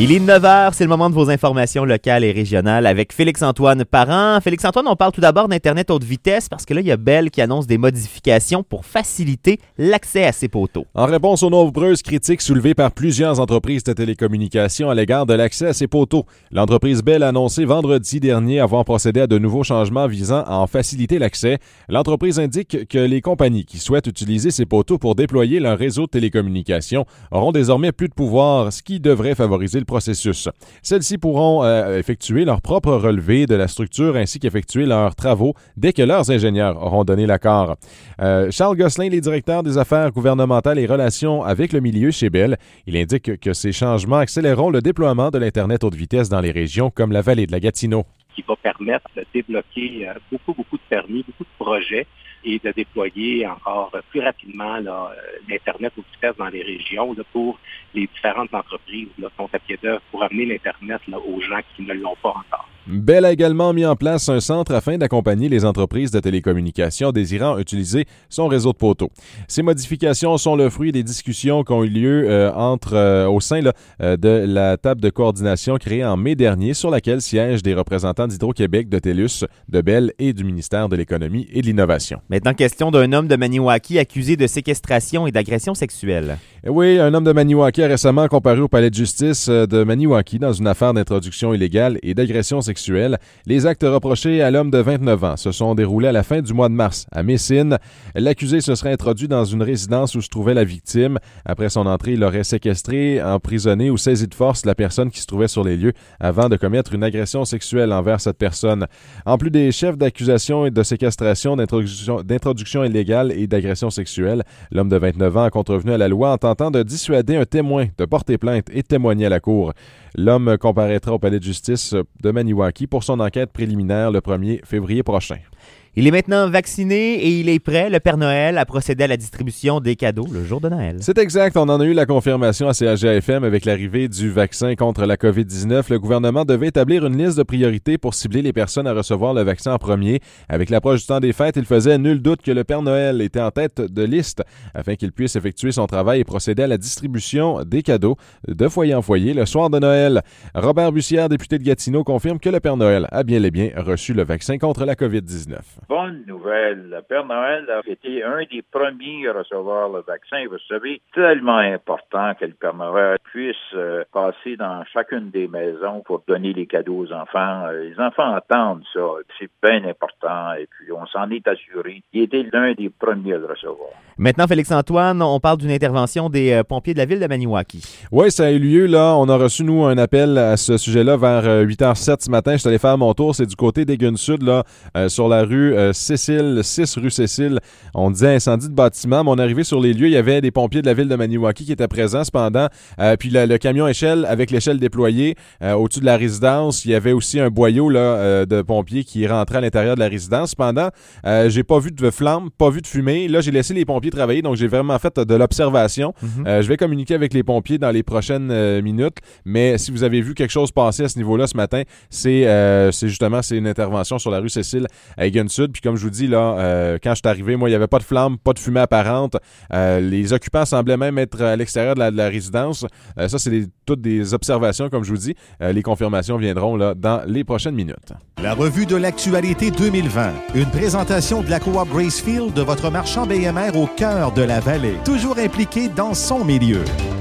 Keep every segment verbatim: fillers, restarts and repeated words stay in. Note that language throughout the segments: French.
Il est neuf heures, c'est le moment de vos informations locales et régionales avec Félix-Antoine Parent. Félix-Antoine, on parle tout d'abord d'Internet haute vitesse parce que là, il y a Bell qui annonce des modifications pour faciliter l'accès à ces poteaux. En réponse aux nombreuses critiques soulevées par plusieurs entreprises de télécommunications à l'égard de l'accès à ces poteaux, l'entreprise Bell a annoncé vendredi dernier avoir procédé à de nouveaux changements visant à en faciliter l'accès. L'entreprise indique que les compagnies qui souhaitent utiliser ces poteaux pour déployer leur réseau de télécommunications auront désormais plus de pouvoir, ce qui devrait favoriser le processus. Celles-ci pourront euh, effectuer leur propre relevé de la structure ainsi qu'effectuer leurs travaux dès que leurs ingénieurs auront donné l'accord. Euh, Charles Gosselin, les directeurs des affaires gouvernementales et relations avec le milieu chez Bell, il indique que ces changements accéléreront le déploiement de l'Internet haute vitesse dans les régions comme la vallée de la Gatineau. Qui va permettre de débloquer euh, beaucoup, beaucoup de permis, beaucoup de projets et de déployer encore plus rapidement là, l'Internet haute vitesse dans les régions là, pour les différentes entreprises là, qui sont à pied d'œuvre pour amener l'Internet là, aux gens qui ne l'ont pas encore. Bell a également mis en place un centre afin d'accompagner les entreprises de télécommunications désirant utiliser son réseau de poteaux. Ces modifications sont le fruit des discussions qui ont eu lieu euh, entre, euh, au sein là, euh, de la table de coordination créée en mai dernier sur laquelle siègent des représentants d'Hydro-Québec, de TELUS, de Bell et du ministère de l'Économie et de l'Innovation. Maintenant, question d'un homme de Maniwaki accusé de séquestration et d'agression sexuelle. Oui, un homme de Maniwaki a récemment comparu au palais de justice de Maniwaki dans une affaire d'introduction illégale et d'agression sexuelle. Les actes reprochés à l'homme de vingt-neuf ans se sont déroulés à la fin du mois de mars à Messine. L'accusé se serait introduit dans une résidence où se trouvait la victime. Après son entrée, il aurait séquestré, emprisonné ou saisi de force la personne qui se trouvait sur les lieux avant de commettre une agression sexuelle envers cette personne. En plus des chefs d'accusation et de séquestration, d'introduction, d'introduction illégale et d'agression sexuelle, l'homme de vingt-neuf ans a contrevenu à la loi en tentant de dissuader un témoin de porter plainte et de témoigner à la cour. L'homme comparaîtra au palais de justice de Maniwaki pour son enquête préliminaire le premier février prochain. Il est maintenant vacciné et il est prêt, le Père Noël, à procéder à la distribution des cadeaux le jour de Noël. C'est exact. On en a eu la confirmation à C H G F M avec l'arrivée du vaccin contre la covid dix-neuf. Le gouvernement devait établir une liste de priorités pour cibler les personnes à recevoir le vaccin en premier. Avec l'approche du temps des fêtes, il faisait nul doute que le Père Noël était en tête de liste afin qu'il puisse effectuer son travail et procéder à la distribution des cadeaux de foyer en foyer le soir de Noël. Robert Bussière, député de Gatineau, confirme que le Père Noël a bien et bien reçu le vaccin contre la covid dix-neuf. Bonne nouvelle. Le Père Noël a été un des premiers à recevoir le vaccin. Vous savez, tellement important que le Père Noël puisse euh, passer dans chacune des maisons pour donner les cadeaux aux enfants. Euh, les enfants attendent ça. C'est bien important et puis on s'en est assuré. Il était l'un des premiers à le recevoir. Maintenant, Félix-Antoine, on parle d'une intervention des euh, pompiers de la ville de Maniwaki. Oui, ça a eu lieu, là. On a reçu, nous, un appel à ce sujet-là vers euh, huit heures zéro sept ce matin. Je suis allé faire mon tour. C'est du côté des Gunes Sud, là, euh, sur la rue euh, Cécile, six rue Cécile. On disait incendie de bâtiment, mais on est arrivé sur les lieux. Il y avait des pompiers de la ville de Maniwaki qui étaient présents, cependant. Euh, puis le, le camion échelle, avec l'échelle déployée euh, au-dessus de la résidence, il y avait aussi un boyau là, euh, de pompiers qui rentrait à l'intérieur de la résidence. Cependant, euh, j'ai pas vu de flamme, pas vu de fumée. Là, j'ai laissé les pompiers travailler, donc j'ai vraiment fait de l'observation. Mm-hmm. Euh, je vais communiquer avec les pompiers dans les prochaines euh, minutes, mais si vous avez vu quelque chose passer à ce niveau-là ce matin, c'est, euh, c'est justement c'est une intervention sur la rue Cécile à Egan Sud. Puis comme je vous dis, là, euh, quand je suis arrivé, moi, il n'y avait pas de flamme, pas de fumée apparente. Euh, les occupants semblaient même être à l'extérieur de la, de la résidence. Euh, ça, c'est des, toutes des observations, comme je vous dis. Euh, les confirmations viendront là, dans les prochaines minutes. La revue de l'actualité deux mille vingt. Une présentation de la coop Gracefield, de votre marchand B M R au cœur de la vallée. Toujours impliqué dans son milieu.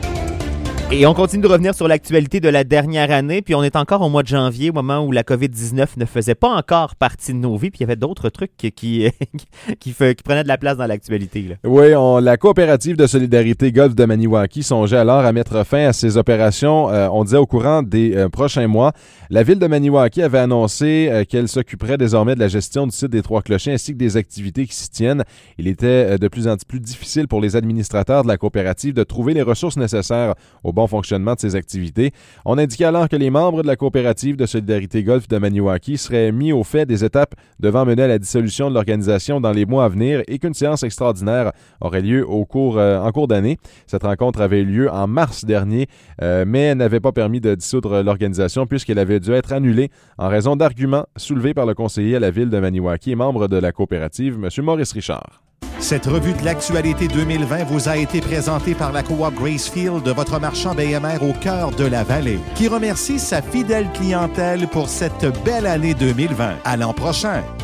Et on continue de revenir sur l'actualité de la dernière année, puis on est encore au mois de janvier, au moment où la covid dix-neuf ne faisait pas encore partie de nos vies, puis il y avait d'autres trucs qui, qui, qui, fait, qui prenaient de la place dans l'actualité. Là. Oui, on, la coopérative de solidarité Golfe de Maniwaki songeait alors à mettre fin à ses opérations, euh, on disait au courant des euh, prochains mois. La ville de Maniwaki avait annoncé euh, qu'elle s'occuperait désormais de la gestion du site des Trois-Clochers ainsi que des activités qui s'y tiennent. Il était euh, de plus en plus difficile pour les administrateurs de la coopérative de trouver les ressources nécessaires au bon fonctionnement de ces activités. On indiquait alors que les membres de la coopérative de solidarité Golfe de Maniwaki seraient mis au fait des étapes devant mener à la dissolution de l'organisation dans les mois à venir et qu'une séance extraordinaire aurait lieu au cours, euh, en cours d'année. Cette rencontre avait eu lieu en mars dernier, euh, mais n'avait pas permis de dissoudre l'organisation puisqu'elle avait dû être annulée en raison d'arguments soulevés par le conseiller à la ville de Maniwaki et membre de la coopérative, M. Maurice Richard. Cette revue de l'actualité deux mille vingt vous a été présentée par la Coop Gracefield, votre marchand B M R au cœur de la vallée, qui remercie sa fidèle clientèle pour cette belle année deux mille vingt. À l'an prochain!